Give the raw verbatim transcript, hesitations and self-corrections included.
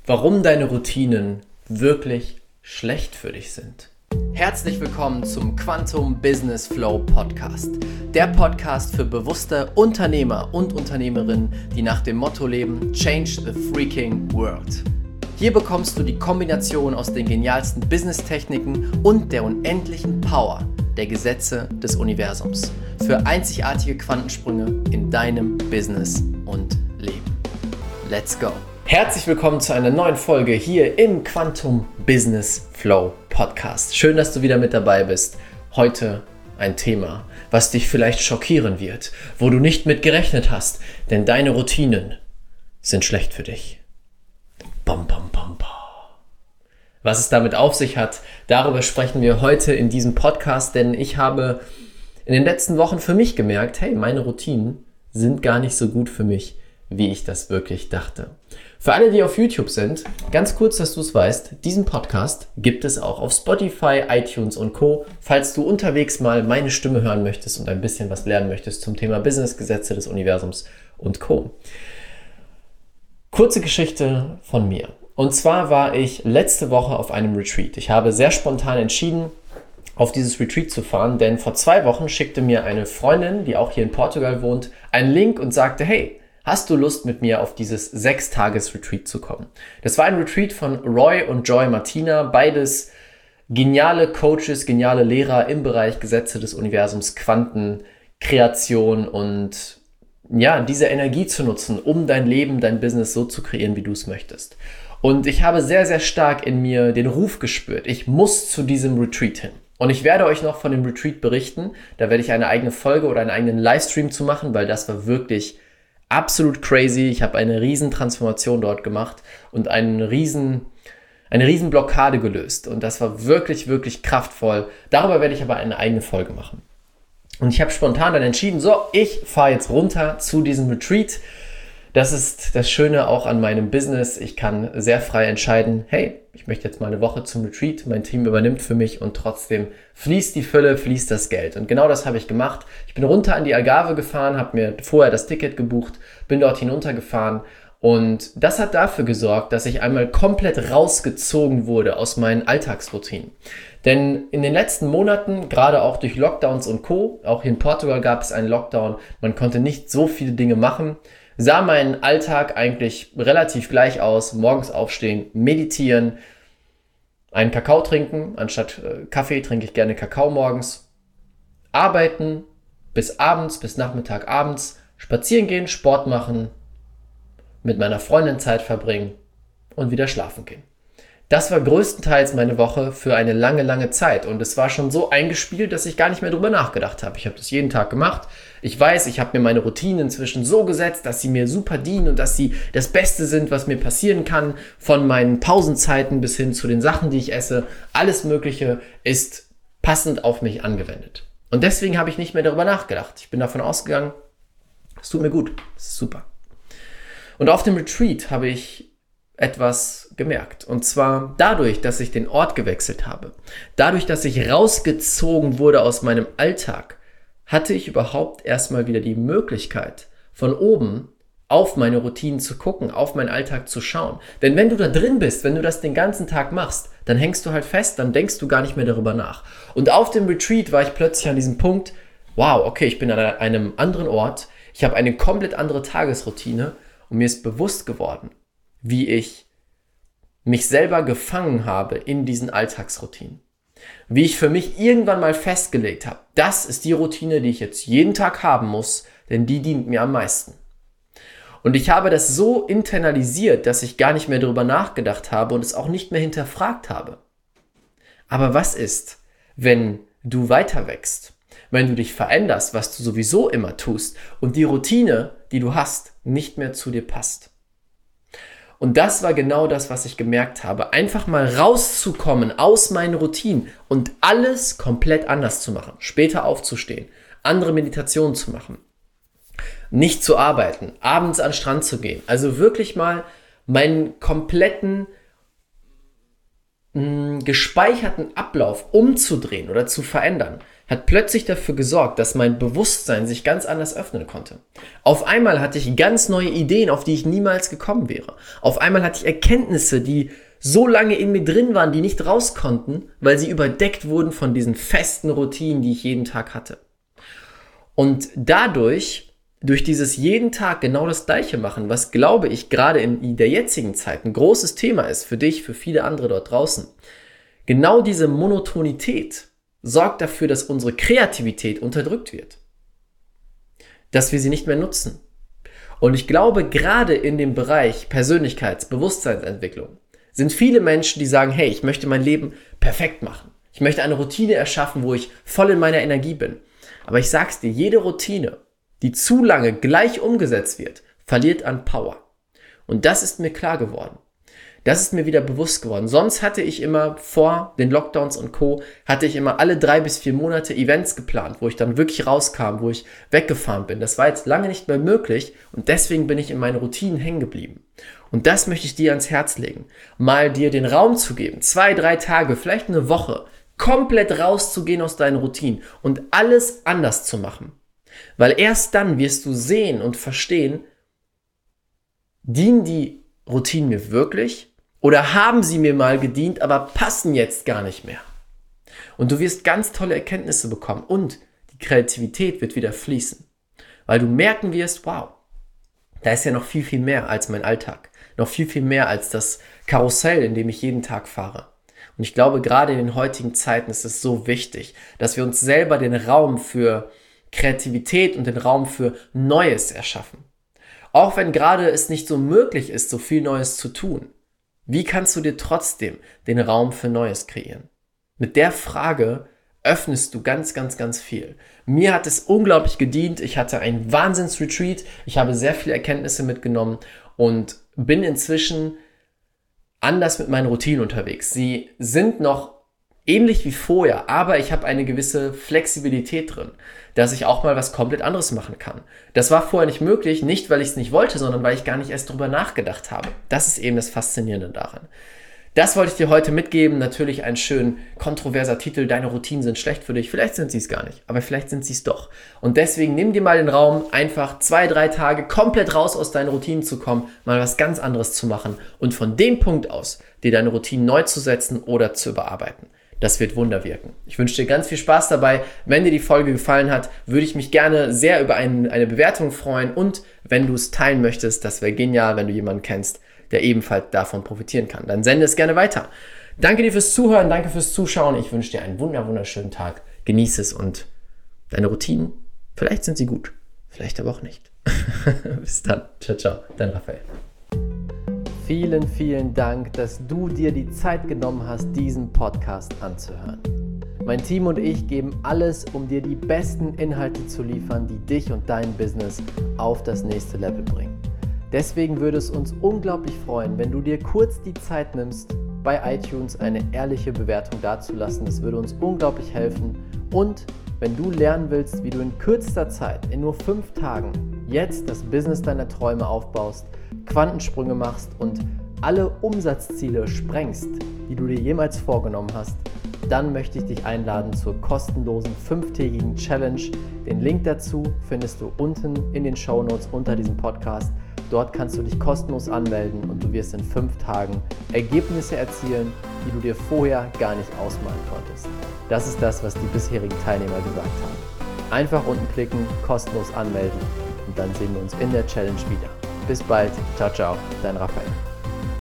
Warum deine Routinen wirklich schlecht für dich sind. Herzlich willkommen zum Quantum Business Flow Podcast. Der Podcast für bewusste Unternehmer und Unternehmerinnen, die nach dem Motto leben: Change the freaking world. Hier bekommst du die Kombination aus den genialsten Business-Techniken und der unendlichen Power der Gesetze des Universums für einzigartige Quantensprünge in deinem Business und Leben. Let's go! Herzlich willkommen zu einer neuen Folge hier im Quantum Business Flow Podcast. Schön, dass du wieder mit dabei bist. Heute ein Thema, was dich vielleicht schockieren wird, wo du nicht mit gerechnet hast, denn deine Routinen sind schlecht für dich. Bam, bam, bam, bam. Was es damit auf sich hat, darüber sprechen wir heute in diesem Podcast, denn ich habe in den letzten Wochen für mich gemerkt, hey, meine Routinen sind gar nicht so gut für mich, wie ich das wirklich dachte. Für alle, die auf YouTube sind, ganz kurz, dass du es weißt, diesen Podcast gibt es auch auf Spotify, iTunes und Co. Falls du unterwegs mal meine Stimme hören möchtest und ein bisschen was lernen möchtest zum Thema Business, Gesetze des Universums und Co. Kurze Geschichte von mir. Und zwar war ich letzte Woche auf einem Retreat. Ich habe sehr spontan entschieden, auf dieses Retreat zu fahren, denn vor zwei Wochen schickte mir eine Freundin, die auch hier in Portugal wohnt, einen Link und sagte, hey, hast du Lust, mit mir auf dieses Sechs-Tages-Retreat zu kommen? Das war ein Retreat von Roy und Joy Martina, beides geniale Coaches, geniale Lehrer im Bereich Gesetze des Universums, Quantenkreation und ja, diese Energie zu nutzen, um dein Leben, dein Business so zu kreieren, wie du es möchtest. Und ich habe sehr, sehr stark in mir den Ruf gespürt, ich muss zu diesem Retreat hin. Und ich werde euch noch von dem Retreat berichten, da werde ich eine eigene Folge oder einen eigenen Livestream zu machen, weil das war wirklich absolut crazy. Ich habe eine riesen Transformation dort gemacht und einen riesen, eine riesen Blockade gelöst. Und das war wirklich, wirklich kraftvoll. Darüber werde ich aber eine eigene Folge machen. Und ich habe spontan dann entschieden, so, ich fahre jetzt runter zu diesem Retreat. Das ist das Schöne auch an meinem Business. Ich kann sehr frei entscheiden, hey, ich möchte jetzt mal eine Woche zum Retreat, mein Team übernimmt für mich und trotzdem fließt die Fülle, fließt das Geld. Und genau das habe ich gemacht. Ich bin runter an die Algarve gefahren, habe mir vorher das Ticket gebucht, bin dort hinuntergefahren und das hat dafür gesorgt, dass ich einmal komplett rausgezogen wurde aus meinen Alltagsroutinen. Denn in den letzten Monaten, gerade auch durch Lockdowns und Co., auch hier in Portugal gab es einen Lockdown, man konnte nicht so viele Dinge machen, sah mein Alltag eigentlich relativ gleich aus. Morgens aufstehen, meditieren, einen Kakao trinken. Anstatt äh, Kaffee trinke ich gerne Kakao morgens. Arbeiten bis abends, bis Nachmittag, abends. Spazieren gehen, Sport machen, mit meiner Freundin Zeit verbringen und wieder schlafen gehen. Das war größtenteils meine Woche für eine lange, lange Zeit. Und es war schon so eingespielt, dass ich gar nicht mehr drüber nachgedacht habe. Ich habe das jeden Tag gemacht. Ich weiß, ich habe mir meine Routinen inzwischen so gesetzt, dass sie mir super dienen und dass sie das Beste sind, was mir passieren kann. Von meinen Pausenzeiten bis hin zu den Sachen, die ich esse. Alles Mögliche ist passend auf mich angewendet. Und deswegen habe ich nicht mehr darüber nachgedacht. Ich bin davon ausgegangen, es tut mir gut. Es ist super. Und auf dem Retreat habe ich etwas gemerkt. Und zwar dadurch, dass ich den Ort gewechselt habe. Dadurch, dass ich rausgezogen wurde aus meinem Alltag, hatte ich überhaupt erstmal wieder die Möglichkeit, von oben auf meine Routinen zu gucken, auf meinen Alltag zu schauen. Denn wenn du da drin bist, wenn du das den ganzen Tag machst, dann hängst du halt fest, dann denkst du gar nicht mehr darüber nach. Und auf dem Retreat war ich plötzlich an diesem Punkt, wow, okay, ich bin an einem anderen Ort, ich habe eine komplett andere Tagesroutine und mir ist bewusst geworden, wie ich mich selber gefangen habe in diesen Alltagsroutinen. Wie ich für mich irgendwann mal festgelegt habe, das ist die Routine, die ich jetzt jeden Tag haben muss, denn die dient mir am meisten. Und ich habe das so internalisiert, dass ich gar nicht mehr darüber nachgedacht habe und es auch nicht mehr hinterfragt habe. Aber was ist, wenn du weiter wächst, wenn du dich veränderst, was du sowieso immer tust und die Routine, die du hast, nicht mehr zu dir passt? Und das war genau das, was ich gemerkt habe. Einfach mal rauszukommen aus meinen Routinen und alles komplett anders zu machen. Später aufzustehen, andere Meditationen zu machen, nicht zu arbeiten, abends an den Strand zu gehen. Also wirklich mal meinen kompletten mh, gespeicherten Ablauf umzudrehen oder zu verändern. hat plötzlich dafür gesorgt, dass mein Bewusstsein sich ganz anders öffnen konnte. Auf einmal hatte ich ganz neue Ideen, auf die ich niemals gekommen wäre. Auf einmal hatte ich Erkenntnisse, die so lange in mir drin waren, die nicht raus konnten, weil sie überdeckt wurden von diesen festen Routinen, die ich jeden Tag hatte. Und dadurch, durch dieses jeden Tag genau das Gleiche machen, was, glaube ich, gerade in der jetzigen Zeit ein großes Thema ist, für dich, für viele andere dort draußen, genau diese Monotonität sorgt dafür, dass unsere Kreativität unterdrückt wird. Dass wir sie nicht mehr nutzen. Und ich glaube, gerade in dem Bereich Persönlichkeits-, Bewusstseinsentwicklung sind viele Menschen, die sagen, hey, ich möchte mein Leben perfekt machen. Ich möchte eine Routine erschaffen, wo ich voll in meiner Energie bin. Aber ich sag's dir, jede Routine, die zu lange gleich umgesetzt wird, verliert an Power. Und das ist mir klar geworden. Das ist mir wieder bewusst geworden. Sonst hatte ich immer vor den Lockdowns und Co. hatte ich immer alle drei bis vier Monate Events geplant, wo ich dann wirklich rauskam, wo ich weggefahren bin. Das war jetzt lange nicht mehr möglich und deswegen bin ich in meinen Routinen hängen geblieben. Und das möchte ich dir ans Herz legen. Mal dir den Raum zu geben, zwei, drei Tage, vielleicht eine Woche, komplett rauszugehen aus deinen Routinen und alles anders zu machen. Weil erst dann wirst du sehen und verstehen, dienen die Routinen mir wirklich? Oder haben sie mir mal gedient, aber passen jetzt gar nicht mehr? Und du wirst ganz tolle Erkenntnisse bekommen und die Kreativität wird wieder fließen. Weil du merken wirst, wow, da ist ja noch viel, viel mehr als mein Alltag. Noch viel, viel mehr als das Karussell, in dem ich jeden Tag fahre. Und ich glaube, gerade in den heutigen Zeiten ist es so wichtig, dass wir uns selber den Raum für Kreativität und den Raum für Neues erschaffen. Auch wenn gerade es nicht so möglich ist, so viel Neues zu tun. Wie kannst du dir trotzdem den Raum für Neues kreieren? Mit der Frage öffnest du ganz, ganz, ganz viel. Mir hat es unglaublich gedient. Ich hatte einen Wahnsinns-Retreat. Ich habe sehr viele Erkenntnisse mitgenommen und bin inzwischen anders mit meinen Routinen unterwegs. Sie sind noch ähnlich wie vorher, aber ich habe eine gewisse Flexibilität drin, dass ich auch mal was komplett anderes machen kann. Das war vorher nicht möglich, nicht weil ich es nicht wollte, sondern weil ich gar nicht erst drüber nachgedacht habe. Das ist eben das Faszinierende daran. Das wollte ich dir heute mitgeben. Natürlich ein schön kontroverser Titel. Deine Routinen sind schlecht für dich. Vielleicht sind sie es gar nicht, aber vielleicht sind sie es doch. Und deswegen nimm dir mal den Raum, einfach zwei, drei Tage komplett raus aus deinen Routinen zu kommen, mal was ganz anderes zu machen und von dem Punkt aus dir deine Routinen neu zu setzen oder zu überarbeiten. Das wird Wunder wirken. Ich wünsche dir ganz viel Spaß dabei. Wenn dir die Folge gefallen hat, würde ich mich gerne sehr über ein, eine Bewertung freuen. Und wenn du es teilen möchtest, das wäre genial, wenn du jemanden kennst, der ebenfalls davon profitieren kann. Dann sende es gerne weiter. Danke dir fürs Zuhören, danke fürs Zuschauen. Ich wünsche dir einen wunder, wunderschönen Tag. Genieße es und deine Routinen, vielleicht sind sie gut, vielleicht aber auch nicht. Bis dann. Ciao, ciao. Dein Raphael. Vielen, vielen Dank, dass du dir die Zeit genommen hast, diesen Podcast anzuhören. Mein Team und ich geben alles, um dir die besten Inhalte zu liefern, die dich und dein Business auf das nächste Level bringen. Deswegen würde es uns unglaublich freuen, wenn du dir kurz die Zeit nimmst, bei iTunes eine ehrliche Bewertung dazulassen. Das würde uns unglaublich helfen. Und wenn du lernen willst, wie du in kürzester Zeit, in nur fünf Tagen, jetzt das Business deiner Träume aufbaust, Quantensprünge machst und alle Umsatzziele sprengst, die du dir jemals vorgenommen hast, dann möchte ich dich einladen zur kostenlosen fünftägigen Challenge. Den Link dazu findest du unten in den Shownotes unter diesem Podcast. Dort kannst du dich kostenlos anmelden und du wirst in fünf Tagen Ergebnisse erzielen, die du dir vorher gar nicht ausmalen konntest. Das ist das, was die bisherigen Teilnehmer gesagt haben. Einfach unten klicken, kostenlos anmelden und dann sehen wir uns in der Challenge wieder. Bis bald. Ciao, ciao. Dein Raphael.